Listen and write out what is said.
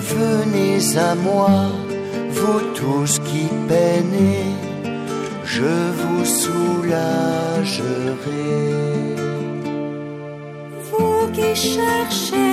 venez à moi, vous tous qui peinez, je vous soulagerai. Vous qui cherchez